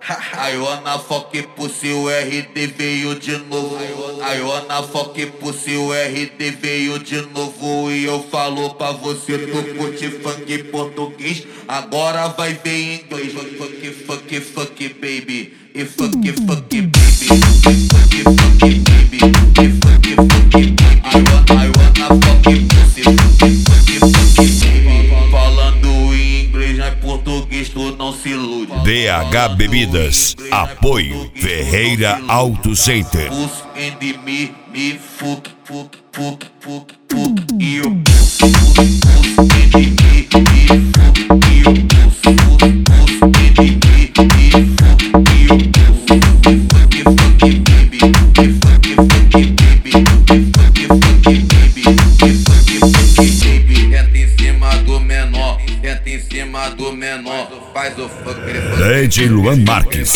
I wanna fuck pussy, o RD veio de novo. I wanna fuck pussy, o RD veio de novo. E eu falo pra você, tu curte funk português, agora vai ver em inglês. Fuck, fuck, fuck, baby. E fuck, fuck, baby. Fuck, fuck, baby. E fuck, fuck, baby. I wanna fuck pussy, fuck, fuck, baby. Falando em inglês, mas português tu não se ilude. DH Bebidas, apoio Ferreira Auto Center. Me fuck, fuck, fuck, fuck, fuck. E eu do menor, faz o fuck. DJ Luan Marques.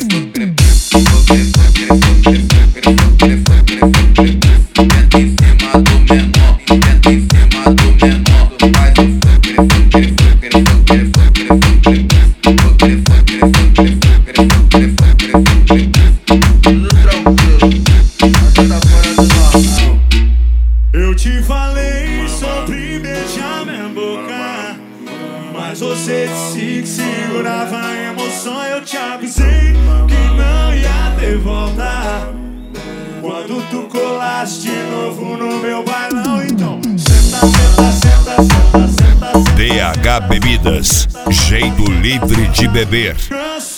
Eu te falei sobre beijar minha boca, mas você disse que segurava a emoção. Eu te avisei que não ia ter volta quando tu colaste de novo no meu bailão. Então senta, senta, senta, senta, senta, senta. DH Bebidas, jeito livre de beber.